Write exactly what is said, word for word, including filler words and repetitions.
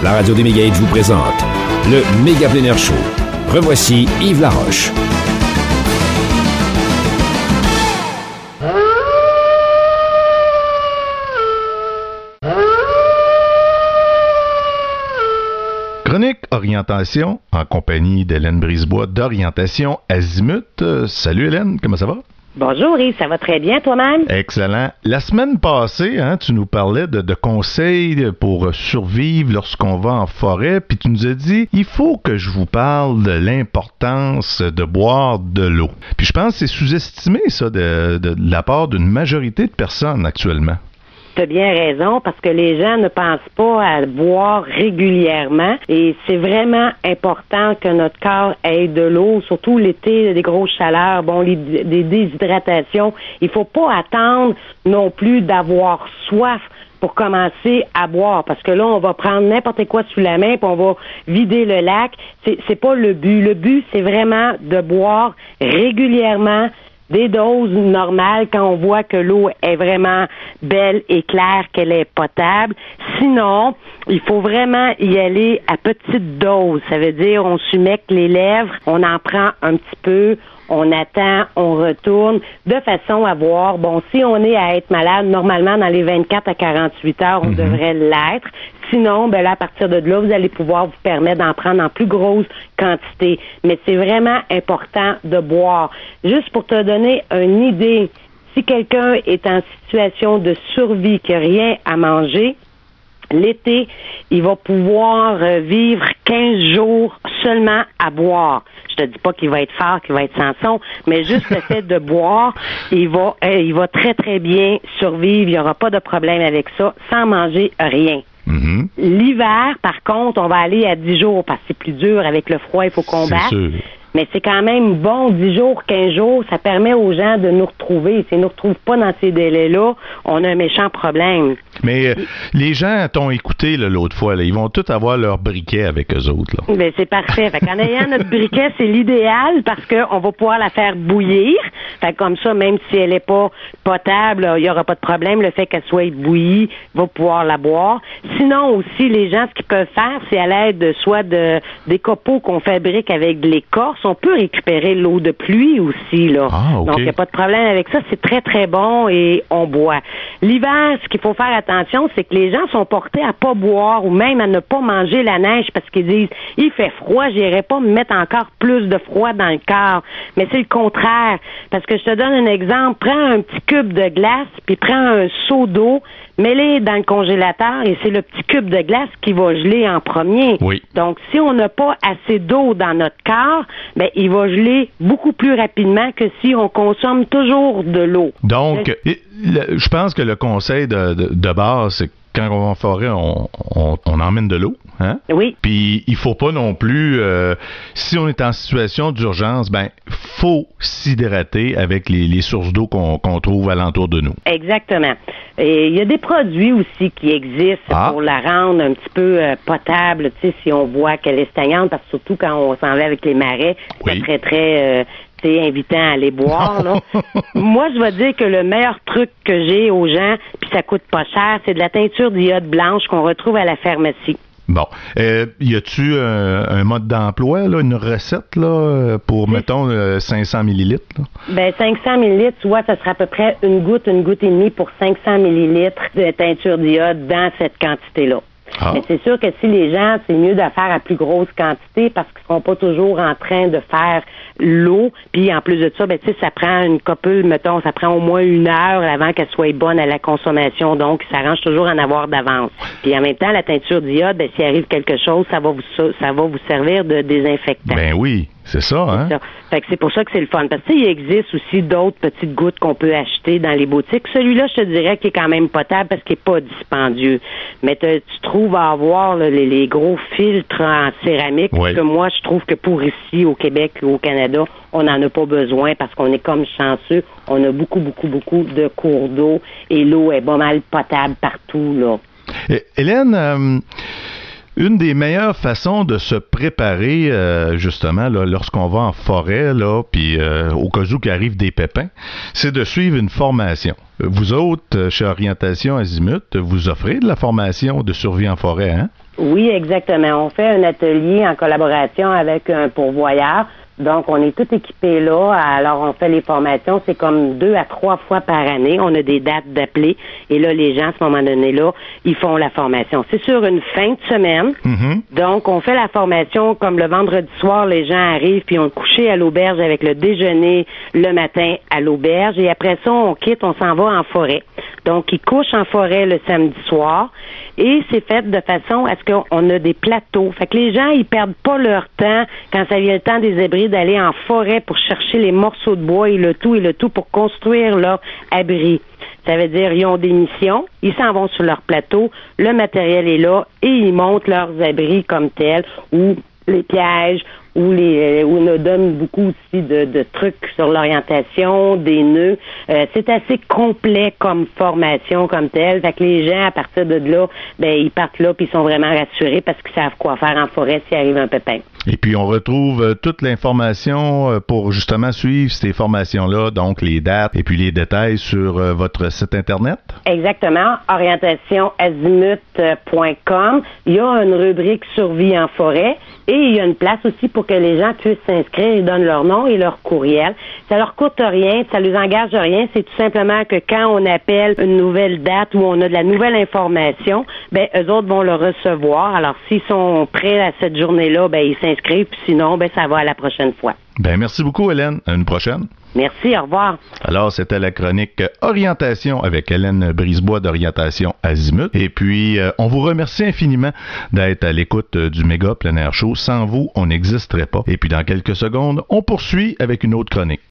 La radio des Mégaïdes vous présente le Méga Plein Air Show. Revoici Yves Laroche. Chronique Orientation en compagnie d'Hélène Brisebois d'Orientation Azimut. Euh, salut Hélène, comment ça va? Bonjour Yves, ça va très bien toi-même? Excellent. La semaine passée, hein, tu nous parlais de, de conseils pour survivre lorsqu'on va en forêt, puis tu nous as dit, il faut que je vous parle de l'importance de boire de l'eau. Puis je pense que c'est sous-estimé ça de, de, de la part d'une majorité de personnes actuellement. Tu as bien raison, parce que les gens ne pensent pas à boire régulièrement et c'est vraiment important que notre corps ait de l'eau, surtout l'été, des grosses chaleurs, bon, les, des déshydratations. Il faut pas attendre non plus d'avoir soif pour commencer à boire, parce que là, on va prendre n'importe quoi sous la main puis on va vider le lac. C'est, c'est pas le but. Le but, c'est vraiment de boire régulièrement des doses normales quand on voit que l'eau est vraiment belle et claire, qu'elle est potable. Sinon, il faut vraiment y aller à petite dose. Ça veut dire, on s'humecte les lèvres, on en prend un petit peu, on attend, on retourne, de façon à voir, bon, si on est à être malade, normalement, dans les vingt-quatre à quarante-huit heures, on mm-hmm. devrait l'être. Sinon, ben là, à partir de là, vous allez pouvoir vous permettre d'en prendre en plus grosse quantité. Mais c'est vraiment important de boire. Juste pour te donner une idée, si quelqu'un est en situation de survie, qui n'a rien à manger, l'été, il va pouvoir vivre quinze jours seulement à boire. Je te dis pas qu'il va être fort, qu'il va être sans son, mais juste le fait de boire, il va, euh, il va très, très bien survivre. Il n'y aura pas de problème avec ça, sans manger rien. Mm-hmm. L'hiver, par contre, on va aller à dix jours, parce que c'est plus dur avec le froid, il faut combattre. C'est sûr. Mais c'est quand même bon, dix jours, quinze jours, ça permet aux gens de nous retrouver. S'ils ne nous retrouvent pas dans ces délais-là, on a un méchant problème. Mais euh, les gens t'ont écouté là, l'autre fois, là, ils vont tous avoir leur briquet avec eux autres. Là. Ben, c'est parfait. Fait qu'en ayant notre briquet, c'est l'idéal parce qu'on va pouvoir la faire bouillir. Fait que comme ça, même si elle n'est pas potable, il n'y aura pas de problème. Le fait qu'elle soit bouillie, on va pouvoir la boire. Sinon aussi, les gens, ce qu'ils peuvent faire, c'est à l'aide de, soit de des copeaux qu'on fabrique avec de l'écorce, on peut récupérer l'eau de pluie aussi, là. Ah, okay. Donc, il n'y a pas de problème avec ça. C'est très, très bon et on boit. L'hiver, ce qu'il faut faire attention, c'est que les gens sont portés à pas boire ou même à ne pas manger la neige parce qu'ils disent, il fait froid, j'irai pas me mettre encore plus de froid dans le corps. Mais c'est le contraire. Parce que je te donne un exemple. Prends un petit cube de glace puis prends un seau d'eau, mets-les dans le congélateur et c'est le petit cube de glace qui va geler en premier. Oui. Donc, si on n'a pas assez d'eau dans notre corps, ben, il va geler beaucoup plus rapidement que si on consomme toujours de l'eau. Donc, le... le, je pense que le conseil de, de, de base, c'est que quand on va en forêt, on, on, on emmène de l'eau. Hein? Oui. Puis, il faut pas non plus, euh, si on est en situation d'urgence, ben, faut s'hydrater avec les, les sources d'eau qu'on, qu'on trouve alentour de nous. Exactement. Et il y a des produits aussi qui existent ah. pour la rendre un petit peu euh, potable, tu sais, si on voit qu'elle est stagnante, parce que surtout quand on s'en va avec les marais, oui. c'est très, très... Euh, c'est invitant à aller boire, là. Moi, je vais dire que le meilleur truc que j'ai aux gens, puis ça coûte pas cher, c'est de la teinture d'iode blanche qu'on retrouve à la pharmacie. Bon. Euh, y a-tu euh, un mode d'emploi, là, une recette, là, pour, c'est... mettons, euh, cinq cents millilitres? Là? Ben, cinq cents millilitres, tu vois, ça sera à peu près une goutte, une goutte et demie pour cinq cents millilitres de teinture d'iode dans cette quantité-là. Ah. Mais c'est sûr que si les gens, c'est mieux de faire à plus grosse quantité parce qu'ils seront pas toujours en train de faire l'eau. Puis en plus de ça, ben tu sais, ça prend une copule, mettons, ça prend au moins une heure avant qu'elle soit bonne à la consommation. Donc, ça arrange toujours en avoir d'avance. Puis en même temps, la teinture d'iode, ben s'il arrive quelque chose, ça va vous ça va vous servir de désinfectant. Ben oui. C'est ça, hein? C'est ça. Fait que c'est pour ça que c'est le fun. Parce que, tu sais, il existe aussi d'autres petites gouttes qu'on peut acheter dans les boutiques. Celui-là, je te dirais qu'il est quand même potable parce qu'il n'est pas dispendieux. Mais te, tu trouves à avoir là, les, les gros filtres en céramique. Oui. Parce que moi, je trouve que pour ici, au Québec ou au Canada, on n'en a pas besoin parce qu'on est comme chanceux. On a beaucoup, beaucoup, beaucoup de cours d'eau et l'eau est pas mal potable partout, là. Et, Hélène, euh... Une des meilleures façons de se préparer, euh, justement, là, lorsqu'on va en forêt, là, puis euh, au cas où qu'il arrive des pépins, c'est de suivre une formation. Vous autres, chez Orientation Azimut, vous offrez de la formation de survie en forêt, hein? Oui, exactement. On fait un atelier en collaboration avec un pourvoyeur. Donc, on est tout équipés là. Alors, on fait les formations. C'est comme deux à trois fois par année. On a des dates d'appelés. Et là, les gens, à ce moment donné-là, ils font la formation. C'est sur une fin de semaine. Mm-hmm. Donc, on fait la formation comme le vendredi soir. Les gens arrivent puis on couché à l'auberge avec le déjeuner le matin à l'auberge. Et après ça, on quitte, on s'en va en forêt. Donc, ils couchent en forêt le samedi soir. Et c'est fait de façon à ce qu'on a des plateaux. Fait que les gens, ils perdent pas leur temps quand ça vient le temps des abris d'aller en forêt pour chercher les morceaux de bois et le tout et le tout pour construire leur abri. Ça veut dire ils ont des missions, ils s'en vont sur leur plateau, le matériel est là et ils montent leurs abris comme tels ou les pièges où les où on donne beaucoup aussi de, de trucs sur l'orientation, des nœuds. Euh, c'est assez complet comme formation comme telle. Fait que les gens, à partir de là, ben ils partent là puis ils sont vraiment rassurés parce qu'ils savent quoi faire en forêt s'il arrive un pépin. Et puis on retrouve euh, toute l'information euh, pour justement suivre ces formations-là, donc les dates et puis les détails sur euh, votre site internet. Exactement, orientation azimut point com. Il y a une rubrique survie en forêt et il y a une place aussi pour que les gens puissent s'inscrire, ils donnent leur nom et leur courriel. Ça leur coûte rien, ça les engage rien, c'est tout simplement que quand on appelle une nouvelle date où on a de la nouvelle information, ben eux autres vont le recevoir. Alors s'ils sont prêts à cette journée-là, ben ils s'inscrivent, puis sinon ben ça va à la prochaine fois. Ben merci beaucoup Hélène, à une prochaine. Merci, au revoir. Alors, c'était la chronique Orientation avec Hélène Brisebois d'Orientation Azimut. Et puis, euh, on vous remercie infiniment d'être à l'écoute du Méga Plein Air Show. Sans vous, on n'existerait pas. Et puis, dans quelques secondes, on poursuit avec une autre chronique.